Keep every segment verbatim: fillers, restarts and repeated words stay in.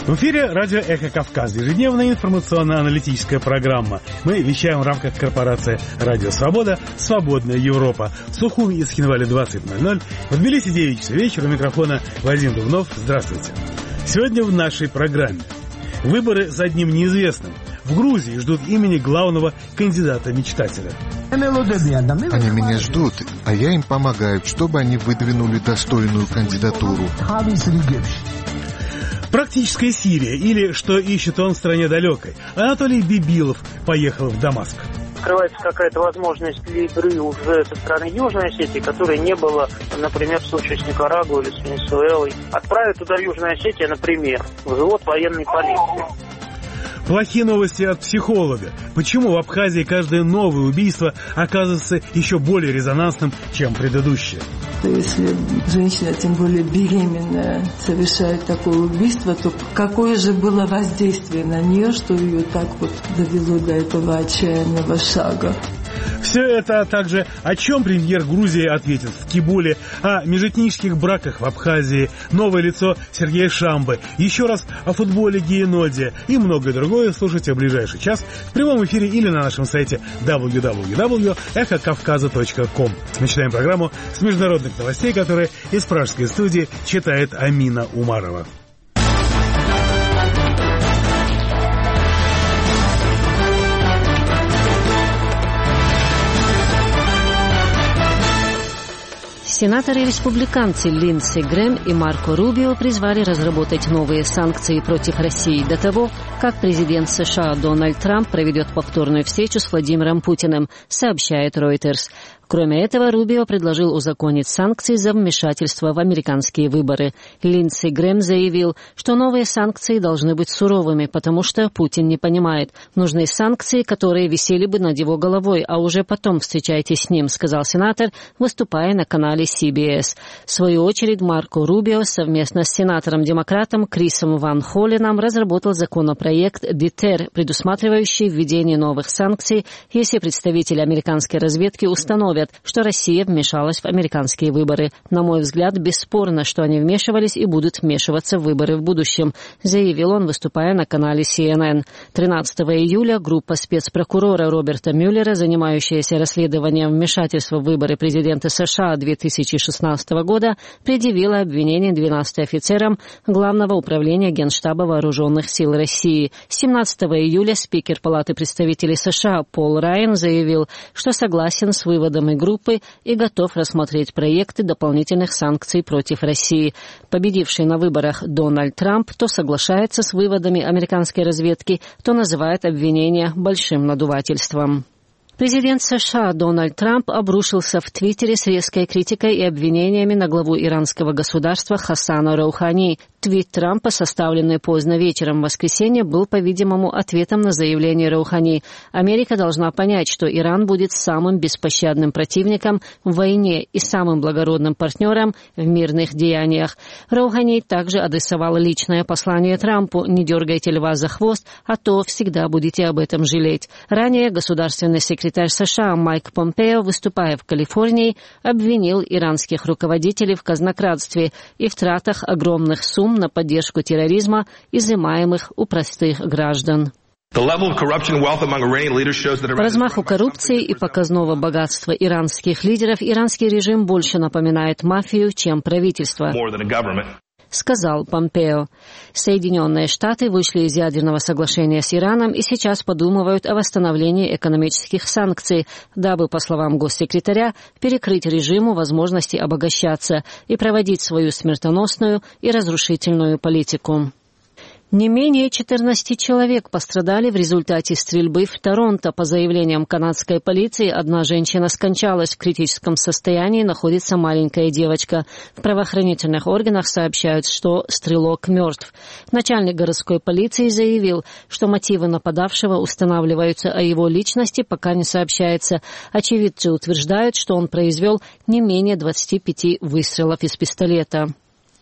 В эфире радио «Эхо Кавказ», ежедневная информационно-аналитическая программа. Мы вещаем в рамках корпорации «Радио Свобода», «Свободная Европа». В Сухуми и Схинвале двадцать ноль ноль, в Тбилиси девять часов вечера. У микрофона Вадим Дубнов. Здравствуйте. Сегодня в нашей программе выборы за одним неизвестным. В Грузии ждут имени главного кандидата-мечтателя. Они меня ждут, а я им помогаю, чтобы они выдвинули достойную кандидатуру. Практическая Сирия, или что ищет он в стране далекой. Анатолий Бибилов поехал в Дамаск. Открывается какая-то возможность для игры уже со стороны Южной Осетии, которой не было, например, в случае с Никарагуа или с Венесуэлой. Отправят туда Южную Осетию, например, взвод военной полиции. Плохие новости от психолога. Почему в Абхазии каждое новое убийство оказывается еще более резонансным, чем предыдущее? Если женщина, тем более беременная, совершает такое убийство, то какое же было воздействие на нее, что ее так вот довело до этого отчаянного шага? Все это, а также о чем премьер Грузии ответит в Кибуле, о межэтнических браках в Абхазии, новое лицо Сергея Шамбы, еще раз о футболе Геноде и многое другое слушайте в ближайший час в прямом эфире или на нашем сайте дабл ю дабл ю дабл ю точка эхо кавказа точка ком. Начинаем программу с международных новостей, которые из пражской студии читает Амина Умарова. Сенаторы-республиканцы Линдси Грэм и Марко Рубио призвали разработать новые санкции против России до того, как президент США Дональд Трамп проведет повторную встречу с Владимиром Путиным, сообщает Reuters. Кроме этого, Рубио предложил узаконить санкции за вмешательство в американские выборы. Линдси Грэм заявил, что новые санкции должны быть суровыми, потому что Путин не понимает. Нужны санкции, которые висели бы над его головой, а уже потом встречайтесь с ним, сказал сенатор, выступая на канале си би эс. В свою очередь, Марко Рубио совместно с сенатором-демократом Крисом Ван Холленом разработал законопроект «Детер», предусматривающий введение новых санкций, если представители американской разведки установят, что Россия вмешалась в американские выборы. На мой взгляд, бесспорно, что они вмешивались и будут вмешиваться в выборы в будущем, заявил он, выступая на канале си эн эн. тринадцатого июля группа спецпрокурора Роберта Мюллера, занимающаяся расследованием вмешательства в выборы президента США две тысячи шестнадцатого года, предъявила обвинение двенадцати офицерам Главного управления Генштаба Вооруженных сил России. семнадцатого июля спикер Палаты представителей США Пол Райан заявил, что согласен с выводом группы и готов рассмотреть проекты дополнительных санкций против России. Победивший на выборах Дональд Трамп то соглашается с выводами американской разведки, то называет обвинения большим надувательством. Президент США Дональд Трамп обрушился в Твиттере с резкой критикой и обвинениями на главу иранского государства Хасана Роухани. Твит Трампа, составленный поздно вечером в воскресенье, был, по-видимому, ответом на заявление Роухани. Америка должна понять, что Иран будет самым беспощадным противником в войне и самым благородным партнером в мирных деяниях. Роухани также адресовал личное послание Трампу: «Не дергайте льва за хвост, а то всегда будете об этом жалеть». Ранее государственный секретарь Секретарь США Майк Помпео, выступая в Калифорнии, обвинил иранских руководителей в казнократстве и в тратах огромных сумм на поддержку терроризма, изымаемых у простых граждан. По размаху коррупции и показного богатства иранских лидеров иранский режим больше напоминает мафию, чем правительство, сказал Помпео. Соединенные Штаты вышли из ядерного соглашения с Ираном и сейчас подумывают о восстановлении экономических санкций, дабы, по словам госсекретаря, перекрыть режиму возможности обогащаться и проводить свою смертоносную и разрушительную политику. Не менее четырнадцати человек пострадали в результате стрельбы в Торонто. По заявлениям канадской полиции, одна женщина скончалась, в критическом состоянии находится маленькая девочка. В правоохранительных органах сообщают, что стрелок мертв. Начальник городской полиции заявил, что мотивы нападавшего устанавливаются, а его личности пока не сообщается. Очевидцы утверждают, что он произвел не менее двадцати пяти выстрелов из пистолета.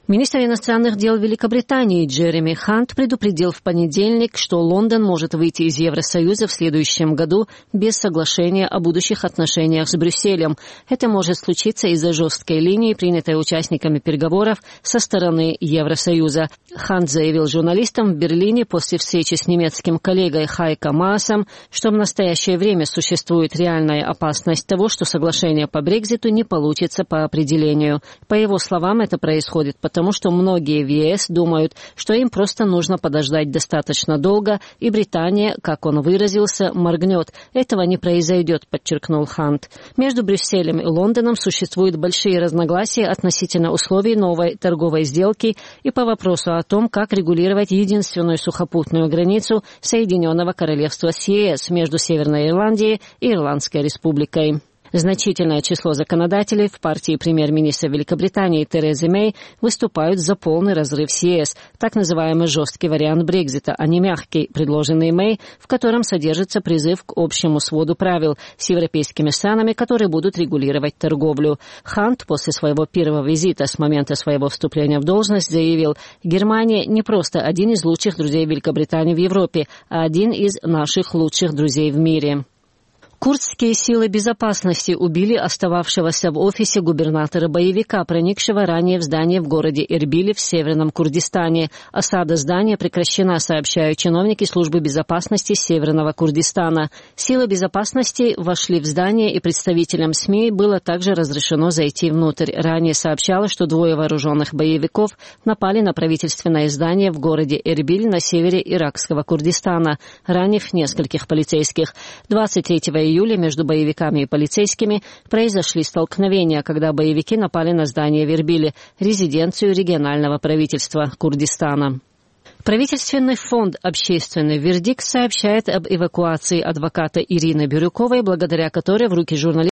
Министр иностранных дел Великобритании Джереми Хант предупредил в понедельник, что Лондон может выйти из Евросоюза в следующем году без соглашения о будущих отношениях с Брюсселем. Это может случиться из-за жесткой линии, принятой участниками переговоров со стороны Евросоюза. Хант заявил журналистам в Берлине после встречи с немецким коллегой Хайко Маасом, что в настоящее время существует реальная опасность того, что соглашение по Брекситу не получится по определению. По его словам, это происходит потому, потому что многие в ЕС думают, что им просто нужно подождать достаточно долго, и Британия, как он выразился, моргнет. Этого не произойдет, подчеркнул Хант. Между Брюсселем и Лондоном существуют большие разногласия относительно условий новой торговой сделки и по вопросу о том, как регулировать единственную сухопутную границу Соединенного Королевства с ЕС между Северной Ирландией и Ирландской Республикой. Значительное число законодателей в партии премьер-министра Великобритании Терезы Мэй выступают за полный разрыв с ЕС, так называемый жесткий вариант Брексита, а не мягкий, предложенный Мэй, в котором содержится призыв к общему своду правил с европейскими странами, которые будут регулировать торговлю. Хант после своего первого визита с момента своего вступления в должность заявил, Германия не просто один из лучших друзей Великобритании в Европе, а один из наших лучших друзей в мире. Курдские силы безопасности убили остававшегося в офисе губернатора-боевика, проникшего ранее в здание в городе Эрбиле в Северном Курдистане. Осада здания прекращена, сообщают чиновники службы безопасности Северного Курдистана. Силы безопасности вошли в здание, и представителям СМИ было также разрешено зайти внутрь. Ранее сообщалось, что двое вооруженных боевиков напали на правительственное здание в городе Эрбиль на севере иракского Курдистана, ранив нескольких полицейских. двадцать третьего июля между боевиками и полицейскими произошли столкновения, когда боевики напали на здание в Эрбиле, резиденцию регионального правительства Курдистана. Правительственный фонд «Общественный вердикт» сообщает об эвакуации адвоката Ирины Бирюковой, благодаря которой в руки журналистов